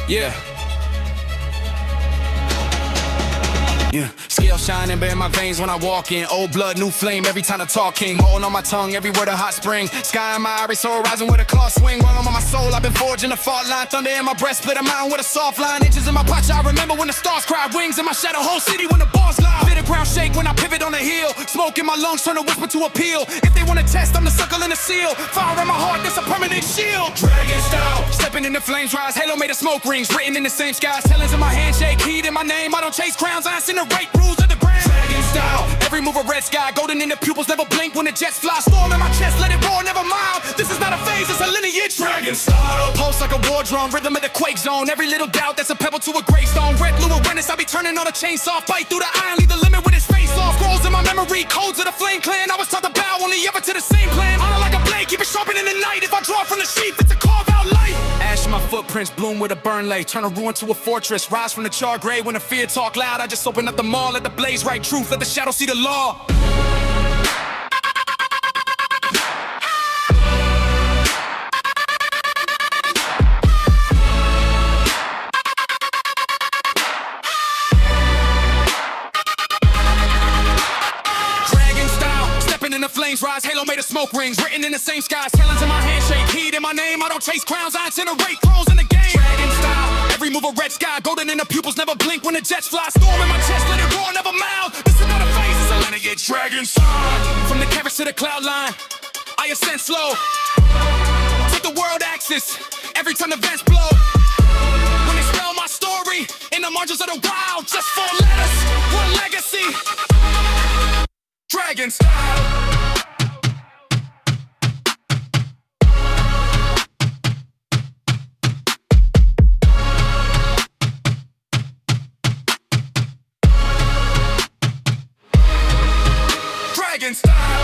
Yeah. Yeah, scale shining, but in my veins when I walk in. Old blood, new flame, every time I talk king. Holding on my tongue, every word a hot spring. Sky in my iris, soul rising with a claw swing. While I'm on my soul, I've been forging a fault line. Thunder in my breast, split a mountain with a soft line. Inches in my pocket, I remember when the stars cried. Wings in my shadow, whole city when the bars lie. Feel the ground shake when I pivot on the hill. Smoke in my lungs, turn a whisper to appeal. If they wanna test, I'm the sucker in the seal. Fire in my heart, that's a permanent shield. Dragon style, stepping in the flames, rise. Halo made of smoke rings, written in the same skies. Talents in my handshake, heat in my name. I don't chase crowns, I incinerate rules of the brand. Dragon style, every move a red sky. Golden in the pupils, never blink when the jets fly. Storm in my chest, let it roar, never mild. This is not a phase, it's a lineage. Dragon style, pulse like a war drum, rhythm of the quake zone. Every little doubt, that's a pebble to a gravestone. Red blue awareness, I be turning on a chainsaw. Fight through the iron, leave the limit with his face off. Scrolls in my memory, codes of the flame clan. I was taught to bow, only ever to the same plan. Honor like a blade, keep it sharpened in the night. If I draw from the sheath, it's a carve out light. Ash in my footprints, bloom with a burn lay. Turn a ruin to a fortress, rise from the char grave. When the fear talk loud, I just open up the mall. Let the blaze write truth, let the shadow see the law. In the flames rise, halo made of smoke rings, written in the same skies. Talents in my handshake, heat in my name. I don't chase crowns, I incinerate thrones in the game. Dragon style, every move a red sky. Golden in the pupils, never blink when the jets fly. Storm in my chest, let it roar, never mild. This is not a phase, it's a lineage. Dragon style, from the canvas to the cloud line, I ascend slow. Take the world axis, every time the vents blow. When they spell my story, in the margins of the wild, just 4 letters, one legacy. Dragon style. Dragon style.